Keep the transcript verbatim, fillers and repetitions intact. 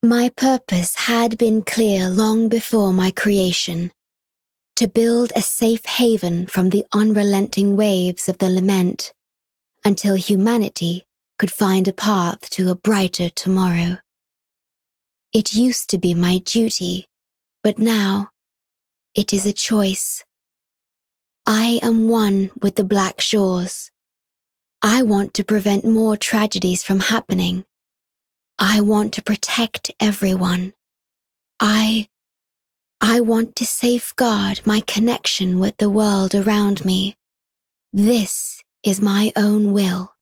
My purpose had been clear long before my creation, to build a safe haven from the unrelenting waves of the lament, until humanity could find a path to a brighter tomorrow. It used to be my duty, but now it is a choice. I am one with the Black Shores. I want to prevent more tragedies from happening. I want to protect everyone. I, I want to safeguard my connection with the world around me. This is my own will.